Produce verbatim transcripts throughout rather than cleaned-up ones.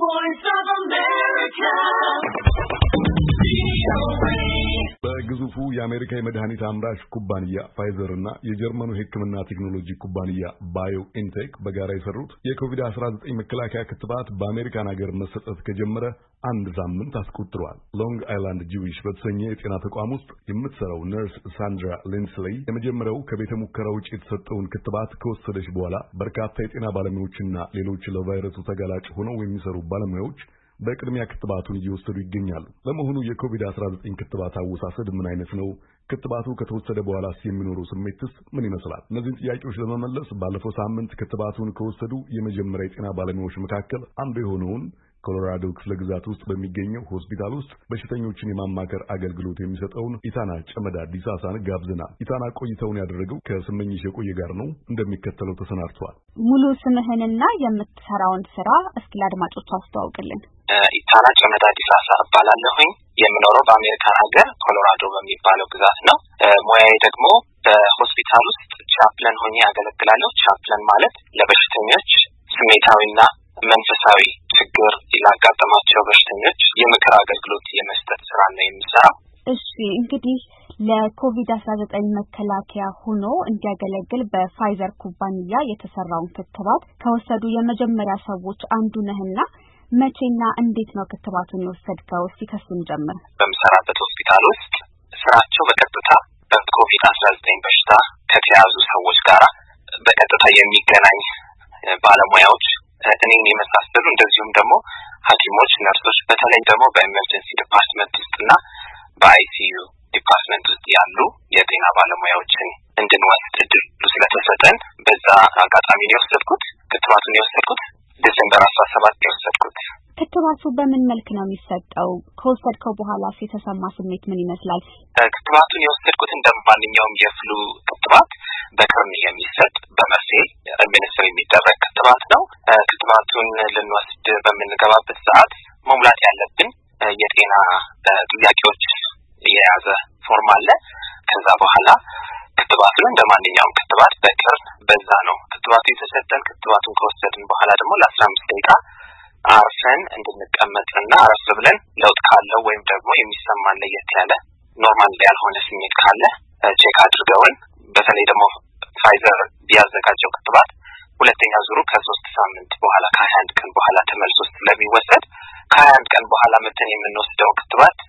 voice of America. በግዙፉ የአሜሪካ የመድኃኒት አምራች ኩባንያ ፋይዘር እና የጀርመኑ የሕክምና ቴክኖሎጂ ኩባንያ ባዮኢንቴክ በጋራ የሰሩት የኮቪድ አስራ ዘጠኝ መከላከያ ክትባት በአሜሪካን ሀገር መሰጠት ከጀመረ አንድ ሳምንት አስቆጥሯል። ሎንግ አይላንድ ጂዊሽ በተሰኘ የጤና ተቋም ውስጥ የምትሰራው ነርስ ሳንድራ ሊንስሌይ የመጀመሪያው ከቤተ ሙከራ ውጭ የተሰጠውን ክትባት ከወሰደች በኋላ በርካታ የጤና ባለሙያዎችና ሌሎች ለቫይረሱ ተጋላጭ ሆነው የሚሰሩ ባለሙያዎች በቅድሚያ ክትባቱን እየወሰዱ ይገኛሉ። ለመሆኑ የኮቪድ አስራ ዘጠኝ ክትባት አወሳሰድ ምን አይነት ነው? ክትባቱ ከተወሰደ በኋላስ የሚኖረው ስሜትስ ምን ይመስላል? እነዚህን ጥያቄዎች ለመመለስ ባለፈው ሳምንት ክትባቱን ከወሰዱ የመጀመሪያ የጤና ባለሙያዎች መካከል አንዱ የሆነውን ኮሎራዶ ክፍለ ግዛት ውስጥ በሚገኘው ሆስፒታል ውስጥ በሽተኞችን የማማከር አገልግሎት የሚሰጠውን ኢታና ጨመዳ ዲሳሳን ጋብዘናል። ኢታና ቆይታውን ያደረገው ከስመኝሽ የቆየ ጋር ነው፣ እንደሚከተለው ተሰናድቷል። ሙሉ ስምህንና የምትሰራውን ስራ እስኪ ለአድማጮች አስተዋውቅልን። ኢታና ጨመዳ ዲሳሳ እባላለሁኝ። የምኖረው በአሜሪካን ሀገር ኮሎራዶ በሚባለው ግዛት ነው። ሙያዬ ደግሞ በሆስፒታል ውስጥ ቻፕለን ሆኜ ያገለግላለሁ። ቻፕለን ማለት ለበሽተኞች ስሜታዊና መንፈሳዊ ችግር ላጋጠማቸው በሽተኞች የምክር አገልግሎት የመስጠት ስራ ነው የሚሰራው። እሺ፣ እንግዲህ ለኮቪድ አስራ ዘጠኝ መከላከያ ሆኖ እንዲያገለግል በፋይዘር ኩባንያ የተሰራውን ክትባት ከወሰዱ የመጀመሪያ ሰዎች አንዱ ነህና መቼና እንዴት ነው ክትባቱን የወሰድከው? እስኪ ከሱን ጀምር። በምሰራበት ሆስፒታል ውስጥ ስራቸው በቀጥታ በኮቪድ አስራ ዘጠኝ በሽታ ከተያዙ ሰዎች ጋር በቀጥታ የሚገናኝ ባለሙያዎች እኔን የመሳሰሉ እንደዚሁም ደግሞ ሐኪሞች፣ ነርሶች በተለይ ደግሞ በኤመርጀንሲ ዲፓርትመንት ውስጥና በአይሲዩ ዲፓርትመንት ውስጥ ያሉ የጤና ባለሙያዎችን እንድንወስድ እድሉ ስለተሰጠን በዛ አጋጣሚ ነው የወሰድኩት። ክትባቱን የወሰድኩት ዲሴምበር አስራ ሰባት የወሰድኩት። ክትባቱ በምን መልክ ነው የሚሰጠው? ከወሰድከው በኋላስ የተሰማ ስሜት ምን ይመስላል? ክትባቱን የወሰድኩት እንደማንኛውም የፍሉ ክትባት በቅርብ የሚሰጥ በመርፌ አድሚኒስትር የሚደረግ ክትባት ነው። ክትባቱን ልንወስድ በምንገባበት ሰዓት መሙላት ያለብን የጤና ጥያቄዎች የያዘ ፎርም አለ። ከዛ በኋላ ክትባቱን እንደማንኛውም ክትባት በቅርብ በዛ ነው ክትባቱ የተሰጠን። ክትባቱን ከወሰድን በኋላ ደግሞ ለአስራ አምስት ደቂቃ አርፈን እንድንቀመጥና አረፍ ብለን ለውጥ ካለው ወይም ደግሞ የሚሰማን ለየት ያለ ኖርማል ያልሆነ ስሜት ካለ ቼክ አድርገውን በተለይ ደግሞ ፋይዘር ያዘጋጀው ክትባት ሁለተኛ ዙሩ ከሶስት ሳምንት በኋላ ከሀያ አንድ ቀን በኋላ ተመልሶ ስለሚወሰድ ከሀያ አንድ ቀን በኋላ መተን የምንወስደው ክትባት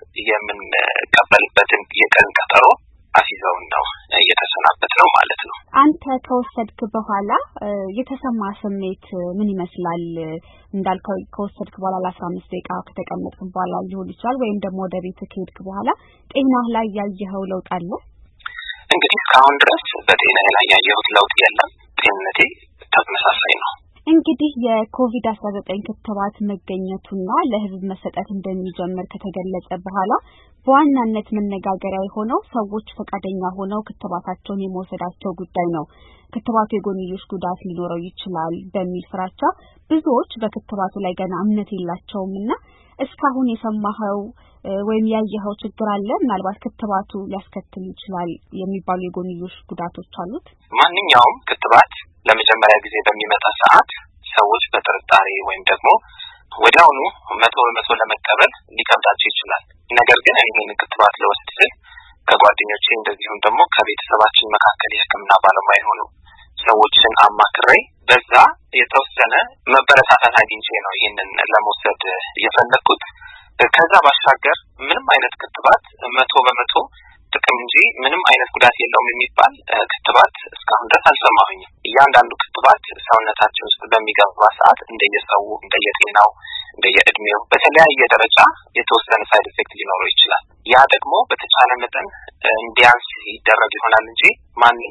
የምንቀበልበትን የቀን ቀጠሮ አስይዘውን ነው እየተሰናበት ነው ማለት ነው። አንተ ከወሰድክ በኋላ የተሰማ ስሜት ምን ይመስላል? እንዳልከው ከወሰድክ በኋላ ለአስራ አምስት ደቂቃ ከተቀመጥክ በኋላ ሊሆን ይችላል ወይም ደግሞ ወደ ቤት ከሄድክ በኋላ ጤናህ ላይ ያየኸው ለውጥ አለ? እንግዲህ እስካሁን ድረስ በጤናዬ ላይ ያየሁት ለውጥ የለም። ጤንነቴ ተመሳሳይ ነው። እንግዲህ የኮቪድ አስራ ዘጠኝ ክትባት መገኘቱና ለህዝብ መሰጠት እንደሚጀምር ከተገለጸ በኋላ በዋናነት መነጋገሪያ የሆነው ሰዎች ፈቃደኛ ሆነው ክትባታቸውን የመውሰዳቸው ጉዳይ ነው። ክትባቱ የጎንዮሽ ጉዳት ሊኖረው ይችላል በሚል ፍራቻ ብዙዎች በክትባቱ ላይ ገና እምነት የላቸውምና እስካሁን የሰማኸው ወይም ያየኸው ችግር አለ? ምናልባት ክትባቱ ሊያስከትል ይችላል የሚባሉ የጎንዮሽ ጉዳቶች አሉት? ማንኛውም ክትባት ለመጀመሪያ ጊዜ በሚመጣ ሰዓት ሰዎች በጥርጣሬ ወይም ደግሞ ወዲያውኑ መቶ በመቶ ለመቀበል ሊከብዳቸው ይችላል። ነገር ግን ይህን ክትባት ለወስድ ስል ከጓደኞቼ እንደዚሁም ደግሞ ከቤተሰባችን መካከል የሕክምና ባለሙያ የሆኑ ሰዎችን አማክሬ በዛ የተወሰነ መበረታታት አግኝቼ ነው ይህንን ለመውሰድ የፈለኩት። ከዛ ባሻገር ምንም አይነት ክትባት መቶ በመቶ ጥቅም እንጂ ምንም አይነት ጉዳት የለውም የሚባል ክትባት እስካሁን ድረስ አልሰማሁኝም። እያንዳንዱ ክትባት ሰውነታችን ውስጥ በሚገባ ሰዓት እንደየሰው እንደየጤናው እንደየእድሜው በተለያየ ደረጃ የተወሰነ ሳይድ ኢፌክት ሊኖረው ይችላል። ያ ደግሞ በተቻለ መጠን እንዲያንስ ይደረግ ይሆናል እንጂ ማንም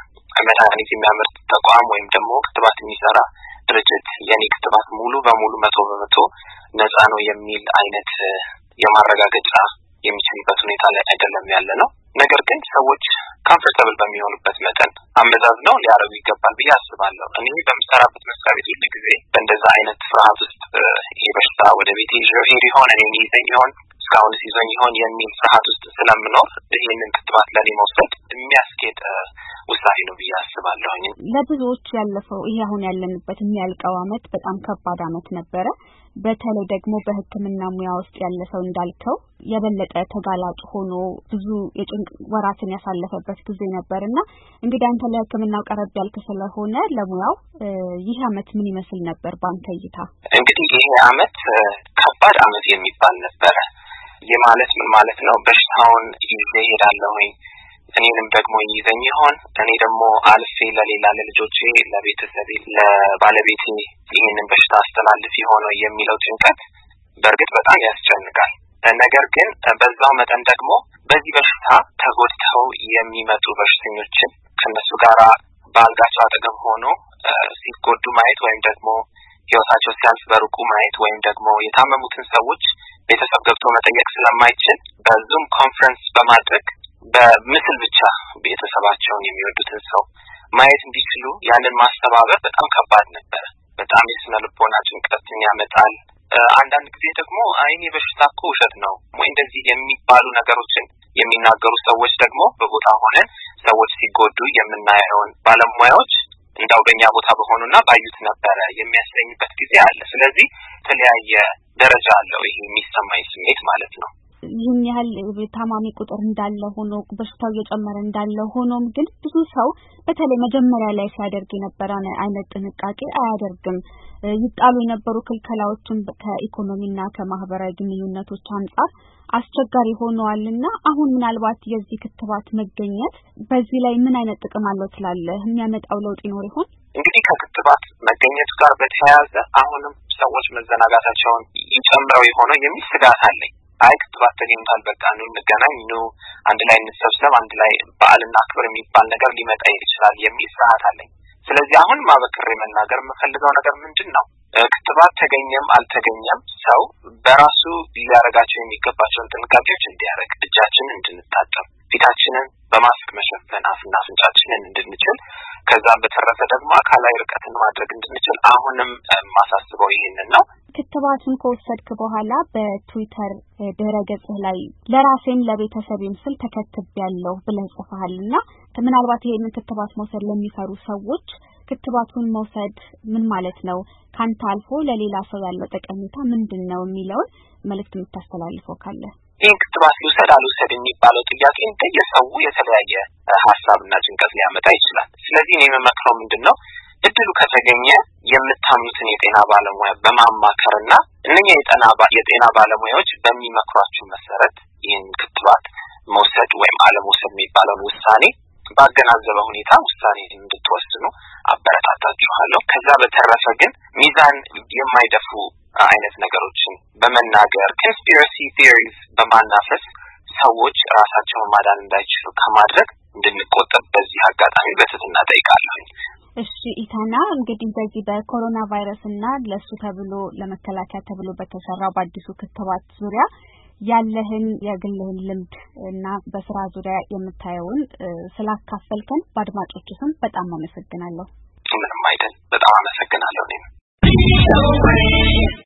መድኃኒት የሚያመርት ተቋም ወይም ደግሞ ክትባት የሚሰራ ድርጅት የኔ ክትባት ሙሉ በሙሉ መቶ በመቶ ነፃ ነው የሚል አይነት የማረጋገጫ የሚችልበት ሁኔታ ላይ አይደለም ያለ ነው። ነገር ግን ሰዎች ኮምፎርታብል በሚሆኑበት መጠን አመዛዝነው ሊያረጉ ይገባል ብዬ አስባለሁ። እኔ በምሰራበት መስሪያ ቤት ሁሉ ጊዜ በእንደዛ አይነት ፍርሃት ውስጥ የበሽታ ወደ ቤት ይዤው ሄድ ይሆን እኔ ይዘኝ ይሆን እስካሁን ሲዞኝ ይሆን የሚል ፍርሃት ውስጥ ስለምኖር ይህንን ክትባት ለኔ መውሰድ የሚያስኬድ ውሳኔ ነው ብዬ አስባለሁ። ለብዙዎች ያለፈው ይሄ አሁን ያለንበት የሚያልቀው አመት በጣም ከባድ አመት ነበረ። በተለይ ደግሞ በሕክምና ሙያ ውስጥ ያለ ሰው እንዳልከው የበለጠ ተጋላጭ ሆኖ ብዙ የጭንቅ ወራትን ያሳለፈበት ጊዜ ነበርና እንግዲህ አንተ ለሕክምናው ቀረብ ያልክ ስለሆነ ለሙያው ይህ አመት ምን ይመስል ነበር ባንተ እይታ? እንግዲህ ይሄ አመት ከባድ አመት የሚባል ነበር። የማለት ምን ማለት ነው? በሽታውን ይዤ እሄዳለሁኝ፣ እኔንም ደግሞ ይዘኝ ይሆን፣ እኔ ደግሞ አልፌ ለሌላ ለልጆቼ፣ ለቤተሰቤ፣ ለባለቤቴ ይሄንን በሽታ አስተላልፍ ይሆን የሚለው ጭንቀት በእርግጥ በጣም ያስጨንቃል። ነገር ግን በዛው መጠን ደግሞ በዚህ በሽታ ተጎድተው የሚመጡ በሽተኞችን ከነሱ ጋር በአልጋቸው አጠገብ ሆኖ ሲጎዱ ማየት ወይም ደግሞ ህይወታቸው ሲያልፍ በሩቁ ማየት ወይም ደግሞ የታመሙትን ሰዎች ቤተሰብ ገብቶ መጠየቅ ስለማይችል በዙም ኮንፈረንስ በማድረግ በምስል ብቻ ቤተሰባቸውን የሚወዱትን ሰው ማየት እንዲችሉ ያንን ማስተባበር በጣም ከባድ ነበር። በጣም የስነ ልቦና ጭንቀትን ያመጣል። አንዳንድ ጊዜ ደግሞ አይኔ በሽታ እኮ ውሸት ነው ወይ እንደዚህ የሚባሉ ነገሮችን የሚናገሩ ሰዎች ደግሞ በቦታ ሆነን ሰዎች ሲጎዱ የምናየውን ባለሙያዎች እንዳው በእኛ ቦታ በሆኑና ባዩት ነበር የሚያሰኝበት ጊዜ አለ። ስለዚህ የተለያየ ደረጃ አለው ይሄ የሚሰማኝ ስሜት ማለት ነው። ይህን ያህል ታማሚ ቁጥር እንዳለ ሆኖ በሽታው እየጨመረ እንዳለ ሆኖም ግን ብዙ ሰው በተለይ መጀመሪያ ላይ ሲያደርግ የነበረ አይነት ጥንቃቄ አያደርግም። ይጣሉ የነበሩ ክልከላዎችን ከኢኮኖሚና ከማህበራዊ ግንኙነቶች አንጻር አስቸጋሪ ሆነዋልና አሁን ምናልባት የዚህ ክትባት መገኘት በዚህ ላይ ምን አይነት ጥቅም አለው ትላለህ? የሚያመጣው ለውጥ ይኖር ይሆን? እንግዲህ ከክትባት መገኘቱ ጋር በተያያዘ አሁንም ሰዎች መዘናጋታቸውን ይጨምረው የሆነ የሚል ስጋት አለኝ። አይ ክትባት ተገኝቷል፣ በቃ ነው እንገናኝ ነው አንድ ላይ እንሰብሰብ፣ አንድ ላይ በዓልና ክብር የሚባል ነገር ሊመጣ ይችላል የሚል ስጋት አለኝ። ስለዚህ አሁን ማበከሬ መናገር የምፈልገው ነገር ምንድነው? ክትባት ተገኘም አልተገኘም ሰው በራሱ ሊያረጋቸው የሚገባቸውን ጥንቃቄዎች እንዲያረግ፣ እጃችንን እንድንታጠብ፣ ፊታችንን በማስክ መሸፈን፣ አፍና አፍንጫችንን እንድንችል፣ ከዛ በተረፈ ደግሞ አካላዊ ርቀትን ማድረግ እንድንችል አሁንም ማሳስበው ይሄንን ነው። ክትባቱን ከወሰድክ በኋላ በትዊተር ድረገጽህ ላይ ለራሴም ለቤተሰቤም ስል ተከትቤያለሁ ብለህ ጽፈሃልና ምናልባት ይሄንን ክትባት መውሰድ ለሚፈሩ ሰዎች ክትባቱን መውሰድ ምን ማለት ነው፣ ካንተ አልፎ ለሌላ ሰው ያለው ጠቀሜታ ምንድነው የሚለውን መልእክት የምታስተላልፈው ካለ? ይህ ክትባት ልውሰድ አልውሰድ የሚባለው ጥያቄ እንደየሰው የተለያየ ሀሳብና ጭንቀት ሊያመጣ ይችላል። ስለዚህ እኔ የምመክረው ምንድነው እድሉ ከተገኘ የምታምኑትን የጤና ባለሙያ በማማከርና እነኛ የጤና የጤና ባለሙያዎች በሚመክሯችሁ መሰረት ይህን ክትባት መውሰድ ወይም አለመውሰድ የሚባለውን ውሳኔ ባገናዘበ ሁኔታ ውሳኔ እንድትወስኑ አበረታታችኋለሁ። ከዛ በተረፈ ግን ሚዛን የማይደፉ አይነት ነገሮችን በመናገር ኮንስፒረሲ ቲዮሪስ በማናፈስ ሰዎች ራሳቸውን ማዳን እንዳይችሉ ከማድረግ እንድንቆጠብ በዚህ አጋጣሚ በትህትና ጠይቃለሁ። እሺ ኢታና፣ እንግዲህ በዚህ በኮሮና ቫይረስ እና ለሱ ተብሎ ለመከላከያ ተብሎ በተሰራው በአዲሱ ክትባት ዙሪያ ያለህን የግልህን ልምድ እና በስራ ዙሪያ የምታየውን ስላካፈልከን በአድማጮቹ ስም በጣም አመሰግናለሁ። ምንም አይደል፣ በጣም አመሰግናለሁ እኔም